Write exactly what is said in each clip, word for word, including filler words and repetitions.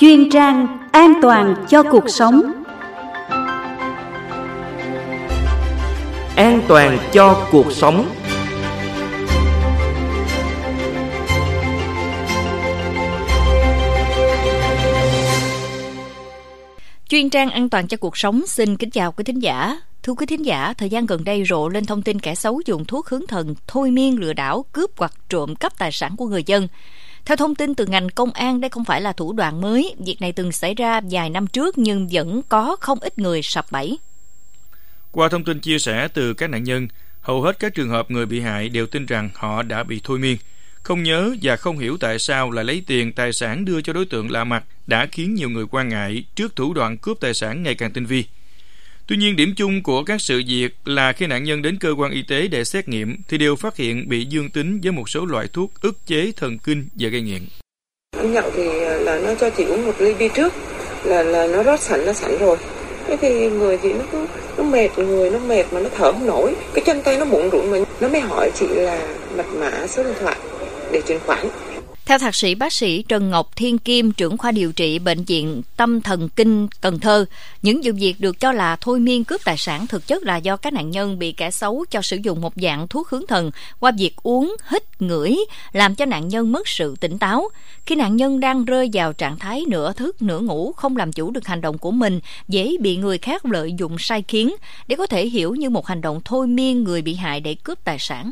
chuyên trang an toàn cho cuộc sống. An toàn cho cuộc sống. Chuyên trang an toàn cho cuộc sống xin kính chào quý thính giả. Thưa quý thính giả, thời gian gần đây rộ lên thông tin kẻ xấu dùng thuốc hướng thần, thôi miên, lừa đảo, cướp hoặc trộm cắp tài sản của người dân. Theo thông tin từ ngành công an, đây không phải là thủ đoạn mới. Việc này từng xảy ra vài năm trước nhưng vẫn có không ít người sập bẫy. Qua thông tin chia sẻ từ các nạn nhân, hầu hết các trường hợp người bị hại đều tin rằng họ đã bị thôi miên, không nhớ và không hiểu tại sao lại lấy tiền tài sản đưa cho đối tượng lạ mặt đã khiến nhiều người quan ngại trước thủ đoạn cướp tài sản ngày càng tinh vi. Tuy nhiên, điểm chung của các sự việc là khi nạn nhân đến cơ quan y tế để xét nghiệm thì đều phát hiện bị dương tính với một số loại thuốc ức chế thần kinh và gây nghiện. Anh nhậu thì là nó cho chị uống một ly bia trước là là nó rót sẵn nó sẵn rồi. Thế thì người chị nó cứ nó mệt, người nó mệt mà nó thở không nổi, cái chân tay nó bủn rủn mà nó mới hỏi chị là mật mã số điện thoại để chuyển khoản. Theo thạc sĩ bác sĩ Trần Ngọc Thiên Kim, trưởng khoa điều trị bệnh viện Tâm Thần Kinh Cần Thơ, những vụ việc được cho là thôi miên cướp tài sản thực chất là do các nạn nhân bị kẻ xấu cho sử dụng một dạng thuốc hướng thần qua việc uống, hít, ngửi, làm cho nạn nhân mất sự tỉnh táo. Khi nạn nhân đang rơi vào trạng thái nửa thức nửa ngủ, không làm chủ được hành động của mình, dễ bị người khác lợi dụng sai khiến để có thể hiểu như một hành động thôi miên người bị hại để cướp tài sản.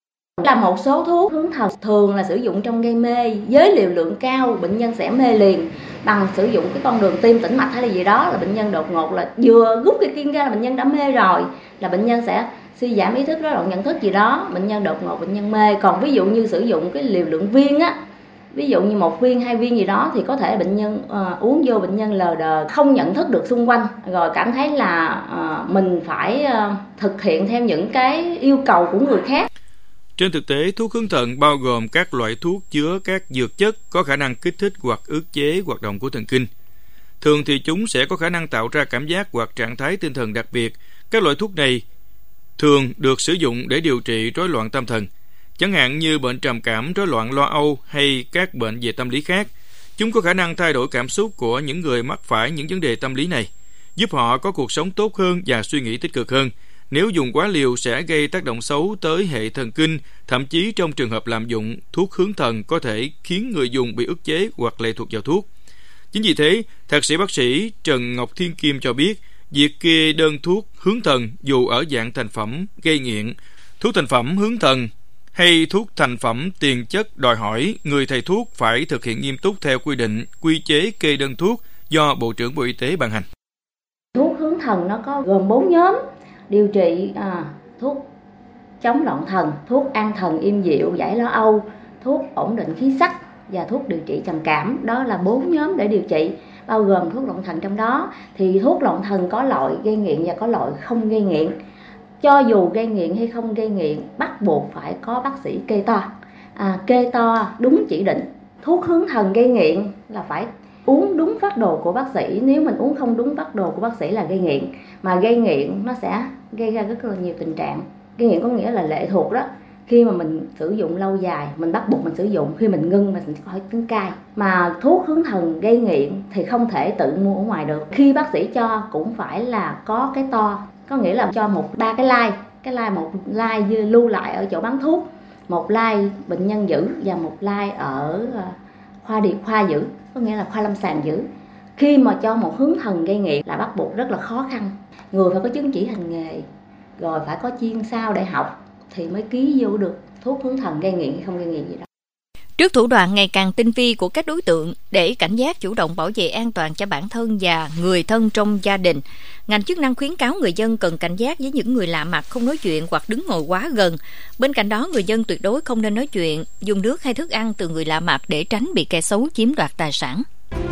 Là một số thuốc hướng thần thường là sử dụng trong gây mê, với liều lượng cao bệnh nhân sẽ mê liền bằng sử dụng cái con đường tim tĩnh mạch hay là gì đó, là bệnh nhân đột ngột là vừa rút cái kim ra là bệnh nhân đã mê rồi, là bệnh nhân sẽ suy giảm ý thức, rối loạn nhận thức gì đó, bệnh nhân đột ngột bệnh nhân mê. Còn ví dụ như sử dụng cái liều lượng viên á, ví dụ như một viên hai viên gì đó thì có thể bệnh nhân uh, uống vô bệnh nhân lờ đờ, không nhận thức được xung quanh, rồi cảm thấy là uh, mình phải uh, thực hiện theo những cái yêu cầu của người khác. Trên thực tế, thuốc hướng thần bao gồm các loại thuốc chứa các dược chất có khả năng kích thích hoặc ức chế hoạt động của thần kinh. Thường thì chúng sẽ có khả năng tạo ra cảm giác hoặc trạng thái tinh thần đặc biệt. Các loại thuốc này thường được sử dụng để điều trị rối loạn tâm thần, chẳng hạn như bệnh trầm cảm, rối loạn lo âu hay các bệnh về tâm lý khác. Chúng có khả năng thay đổi cảm xúc của những người mắc phải những vấn đề tâm lý này, giúp họ có cuộc sống tốt hơn và suy nghĩ tích cực hơn. Nếu dùng quá liều sẽ gây tác động xấu tới hệ thần kinh, thậm chí trong trường hợp lạm dụng, thuốc hướng thần có thể khiến người dùng bị ức chế hoặc lệ thuộc vào thuốc. Chính vì thế, thạc sĩ bác sĩ Trần Ngọc Thiên Kim cho biết, việc kê đơn thuốc hướng thần dù ở dạng thành phẩm gây nghiện, thuốc thành phẩm hướng thần hay thuốc thành phẩm tiền chất đòi hỏi người thầy thuốc phải thực hiện nghiêm túc theo quy định, quy chế kê đơn thuốc do Bộ trưởng Bộ Y tế ban hành. Thuốc hướng thần nó có gồm bốn nhóm điều trị: à, thuốc chống loạn thần, thuốc an thần im dịu giải lo âu, thuốc ổn định khí sắc và thuốc điều trị trầm cảm. Đó là bốn nhóm để điều trị, bao gồm thuốc loạn thần trong đó. Thì thuốc loạn thần có loại gây nghiện và có loại không gây nghiện. Cho dù gây nghiện hay không gây nghiện, bắt buộc phải có bác sĩ kê toa, à, kê toa đúng chỉ định. Thuốc hướng thần gây nghiện là phải uống đúng phác đồ của bác sĩ. Nếu mình uống không đúng phác đồ của bác sĩ là gây nghiện. Mà gây nghiện nó sẽ gây ra rất là nhiều tình trạng. Gây nghiện có nghĩa là lệ thuộc đó. Khi mà mình sử dụng lâu dài, mình bắt buộc mình sử dụng, khi mình ngưng mình phải tính cai. Mà thuốc hướng thần gây nghiện thì không thể tự mua ở ngoài được. Khi bác sĩ cho cũng phải là có cái to, có nghĩa là cho một ba cái like, cái like một like lưu lại ở chỗ bán thuốc, một like bệnh nhân giữ và một like ở khoa điều khoa giữ, có nghĩa là khoa lâm sàng giữ. Khi mà cho một hướng thần gây nghiện là bắt buộc rất là khó khăn. Người phải có chứng chỉ hành nghề, rồi phải có chuyên sao đại học thì mới ký vô được thuốc hướng thần gây nghiện hay không gây nghiện gì đó. Trước thủ đoạn ngày càng tinh vi của các đối tượng, để cảnh giác chủ động bảo vệ an toàn cho bản thân và người thân trong gia đình, ngành chức năng khuyến cáo người dân cần cảnh giác với những người lạ mặt, không nói chuyện hoặc đứng ngồi quá gần. Bên cạnh đó, người dân tuyệt đối không nên nói chuyện, dùng nước hay thức ăn từ người lạ mặt để tránh bị kẻ xấu chiếm đoạt tài sản.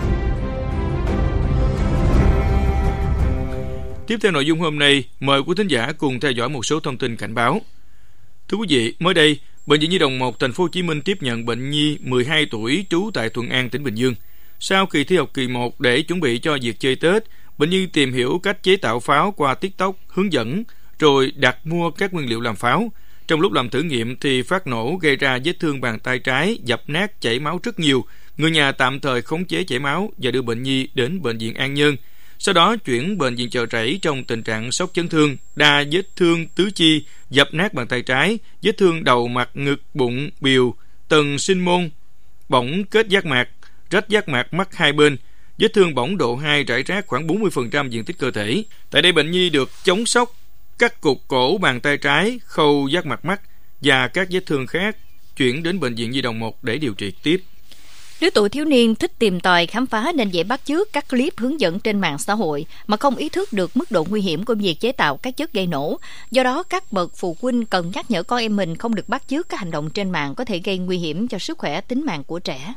Tiếp theo nội dung hôm nay, mời quý thính giả cùng theo dõi một số thông tin cảnh báo. Thưa quý vị, mới đây, Bệnh viện Nhi đồng một thành phố Hồ Chí Minh tiếp nhận bệnh nhi mười hai tuổi trú tại Thuận An, tỉnh Bình Dương. Sau kỳ thi học kỳ một để chuẩn bị cho việc chơi Tết, bệnh nhi tìm hiểu cách chế tạo pháo qua TikTok hướng dẫn, rồi đặt mua các nguyên liệu làm pháo. Trong lúc làm thử nghiệm thì phát nổ gây ra vết thương bàn tay trái, dập nát, chảy máu rất nhiều. Người nhà tạm thời khống chế chảy máu và đưa bệnh nhi đến bệnh viện An Nhơn, sau đó chuyển bệnh viện Chợ Rẫy trong tình trạng sốc chấn thương, đa vết thương tứ chi, dập nát bàn tay trái, vết thương đầu, mặt, ngực, bụng, bìu, tầng sinh môn, bỏng kết giác mạc, rách giác mạc mắt hai bên, vết thương bỏng độ hai rải rác khoảng bốn mươi phần trăm diện tích cơ thể. Tại đây bệnh nhi được chống sốc, cắt cụt cổ bàn tay trái, khâu giác mạc mắt và các vết thương khác, chuyển đến bệnh viện Nhi đồng một để điều trị tiếp. Lứa tuổi thiếu niên thích tìm tòi khám phá nên dễ bắt chước các clip hướng dẫn trên mạng xã hội mà không ý thức được mức độ nguy hiểm của việc chế tạo các chất gây nổ. Do đó, các bậc phụ huynh cần nhắc nhở con em mình không được bắt chước các hành động trên mạng có thể gây nguy hiểm cho sức khỏe tính mạng của trẻ.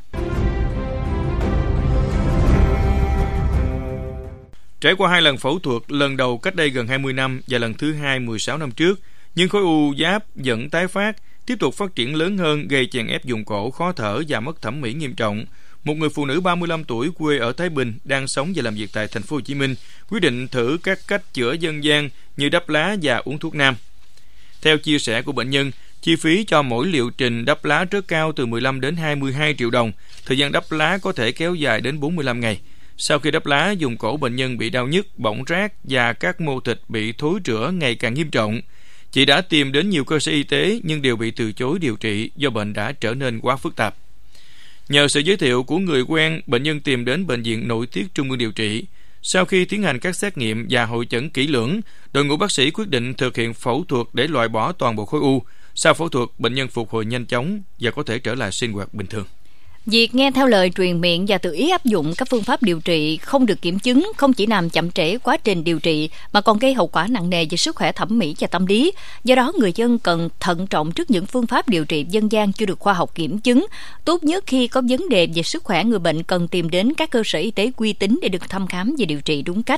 Trải qua hai lần phẫu thuật, lần đầu cách đây gần hai mươi năm và lần thứ hai mười sáu năm trước, nhưng khối u giáp vẫn tái phát, tiếp tục phát triển lớn hơn, gây chèn ép vùng cổ, khó thở và mất thẩm mỹ nghiêm trọng. Một người phụ nữ ba mươi lăm tuổi quê ở Thái Bình đang sống và làm việc tại thành phố Hồ Chí Minh quyết định thử các cách chữa dân gian như đắp lá và uống thuốc nam. Theo chia sẻ của bệnh nhân, chi phí cho mỗi liệu trình đắp lá rất cao, từ mười lăm đến hai mươi hai triệu đồng. Thời gian đắp lá có thể kéo dài đến bốn mươi lăm ngày. Sau khi đắp lá, vùng cổ bệnh nhân bị đau nhức, bỏng rát và các mô thịt bị thối rữa ngày càng nghiêm trọng. Chị đã tìm đến nhiều cơ sở y tế nhưng đều bị từ chối điều trị do bệnh đã trở nên quá phức tạp. Nhờ sự giới thiệu của người quen, bệnh nhân tìm đến Bệnh viện Nội tiết Trung ương điều trị. Sau khi tiến hành các xét nghiệm và hội chẩn kỹ lưỡng, đội ngũ bác sĩ quyết định thực hiện phẫu thuật để loại bỏ toàn bộ khối u. Sau phẫu thuật, bệnh nhân phục hồi nhanh chóng và có thể trở lại sinh hoạt bình thường. Việc nghe theo lời truyền miệng và tự ý áp dụng các phương pháp điều trị không được kiểm chứng không chỉ làm chậm trễ quá trình điều trị mà còn gây hậu quả nặng nề về sức khỏe thẩm mỹ và tâm lý. Do đó, người dân cần thận trọng trước những phương pháp điều trị dân gian chưa được khoa học kiểm chứng. Tốt nhất khi có vấn đề về sức khỏe, người bệnh cần tìm đến các cơ sở y tế uy tín để được thăm khám và điều trị đúng cách.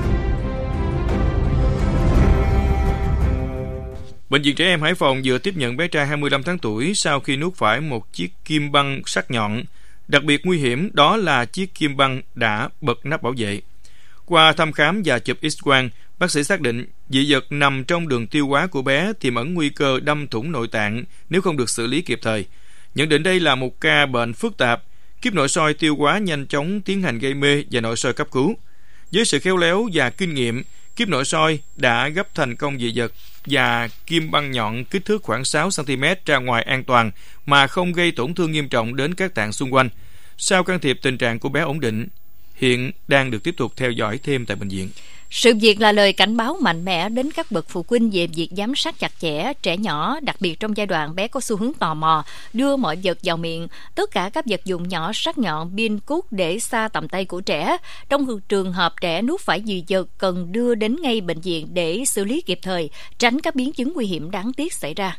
Bệnh viện Trẻ Em Hải Phòng vừa tiếp nhận bé trai hai mươi lăm tháng tuổi sau khi nuốt phải một chiếc kim băng sắc nhọn. Đặc biệt nguy hiểm đó là chiếc kim băng đã bật nắp bảo vệ. Qua thăm khám và chụp X-quang, bác sĩ xác định dị vật nằm trong đường tiêu hóa của bé, tiềm ẩn nguy cơ đâm thủng nội tạng nếu không được xử lý kịp thời. Nhận định đây là một ca bệnh phức tạp, kíp nội soi tiêu hóa nhanh chóng tiến hành gây mê và nội soi cấp cứu. Với sự khéo léo và kinh nghiệm, kíp nội soi đã gấp thành công dị vật và kim băng nhọn kích thước khoảng sáu xăng ti mét ra ngoài an toàn mà không gây tổn thương nghiêm trọng đến các tạng xung quanh. Sau can thiệp, tình trạng của bé ổn định, hiện đang được tiếp tục theo dõi thêm tại bệnh viện. Sự việc là lời cảnh báo mạnh mẽ đến các bậc phụ huynh về việc giám sát chặt chẽ trẻ nhỏ, đặc biệt trong giai đoạn bé có xu hướng tò mò, đưa mọi vật vào miệng. Tất cả các vật dụng nhỏ sắc nhọn, pin, cút để xa tầm tay của trẻ. Trong trường hợp trẻ nuốt phải dị vật, cần đưa đến ngay bệnh viện để xử lý kịp thời, tránh các biến chứng nguy hiểm đáng tiếc xảy ra.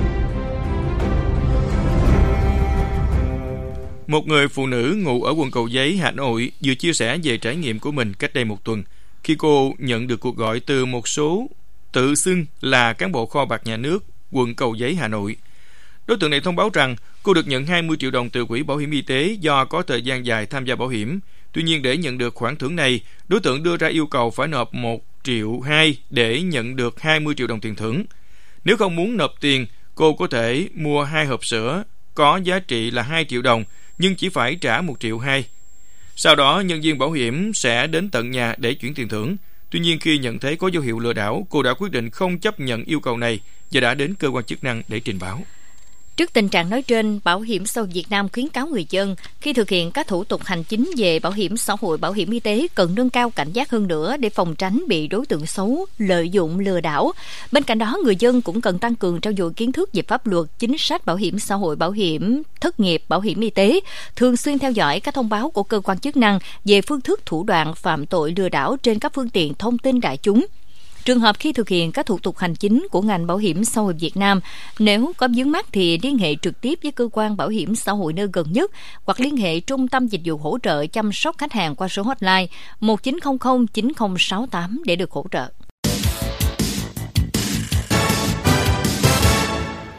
Một người phụ nữ ngụ ở quận Cầu Giấy, Hà Nội vừa chia sẻ về trải nghiệm của mình cách đây một tuần, khi cô nhận được cuộc gọi từ một số tự xưng là cán bộ kho bạc nhà nước quận Cầu Giấy, Hà Nội. Đối tượng này thông báo rằng cô được nhận hai mươi triệu đồng từ quỹ bảo hiểm y tế do có thời gian dài tham gia bảo hiểm. Tuy nhiên, để nhận được khoản thưởng này, đối tượng đưa ra yêu cầu phải nộp một triệu hai để nhận được hai mươi triệu đồng tiền thưởng. Nếu không muốn nộp tiền, cô có thể mua hai hộp sữa có giá trị là hai triệu đồng nhưng chỉ phải trả một triệu hai. Sau đó, nhân viên bảo hiểm sẽ đến tận nhà để chuyển tiền thưởng. Tuy nhiên, khi nhận thấy có dấu hiệu lừa đảo, cô đã quyết định không chấp nhận yêu cầu này và đã đến cơ quan chức năng để trình báo. Trước tình trạng nói trên, Bảo hiểm xã hội Việt Nam khuyến cáo người dân khi thực hiện các thủ tục hành chính về bảo hiểm xã hội, bảo hiểm y tế cần nâng cao cảnh giác hơn nữa để phòng tránh bị đối tượng xấu lợi dụng lừa đảo. Bên cạnh đó, người dân cũng cần tăng cường trau dồi kiến thức về pháp luật, chính sách bảo hiểm xã hội, bảo hiểm thất nghiệp, bảo hiểm y tế, thường xuyên theo dõi các thông báo của cơ quan chức năng về phương thức thủ đoạn phạm tội lừa đảo trên các phương tiện thông tin đại chúng. Trường hợp khi thực hiện các thủ tục hành chính của ngành bảo hiểm xã hội Việt Nam, nếu có vướng mắc thì liên hệ trực tiếp với cơ quan bảo hiểm xã hội nơi gần nhất hoặc liên hệ trung tâm dịch vụ hỗ trợ chăm sóc khách hàng qua số hotline một chín không không chín không sáu tám để được hỗ trợ.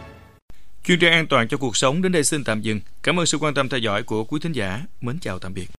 Chuyên trang an toàn cho cuộc sống đến đây xin tạm dừng. Cảm ơn sự quan tâm theo dõi của quý thính giả. Mến chào tạm biệt.